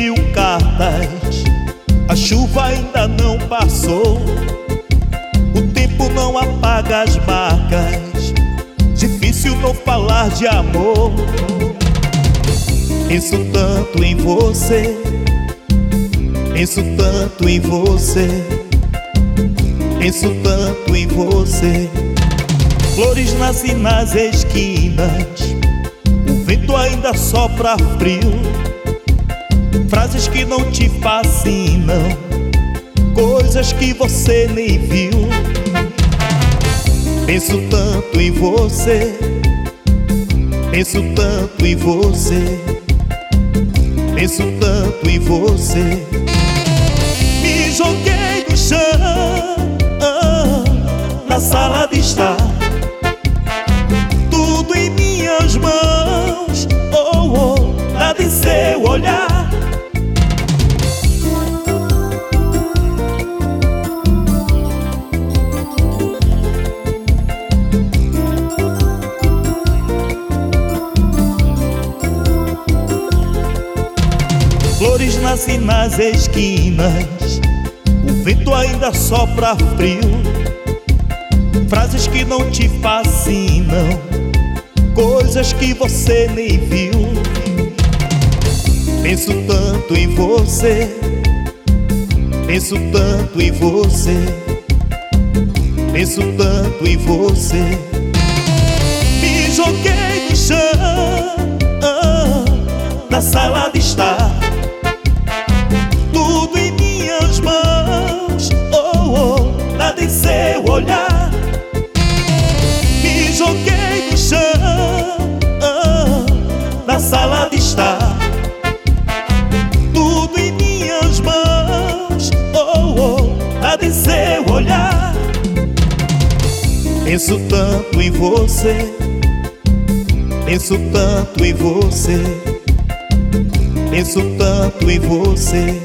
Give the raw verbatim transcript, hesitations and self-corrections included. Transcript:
mil cartas, a chuva ainda não passou. O tempo não apaga as marcas, difícil não falar de amor. Penso tanto em você, penso tanto em você, penso tanto em você. Flores nascem nas esquinas, o vento ainda sopra frio. Frases que não te fascinam, coisas que você nem viu. Penso tanto em você, penso tanto em você, penso tanto em você. Me joguei no chão, na sala de estar, tudo em minhas mãos, oh, oh, nada em seu olhar. Flores nascem nas esquinas, o vento ainda sopra frio. Frases que não te fascinam, coisas que você nem viu. Penso tanto em você, penso tanto em você, penso tanto em você. Me joguei no chão, na sala de estar, tudo em minhas mãos, oh, oh, nada em seu olhar. Me joguei no chão, na sala de estar, tudo em minhas mãos, oh, oh, nada em seu olhar. Penso tanto em você, penso tanto em você, penso tanto em você.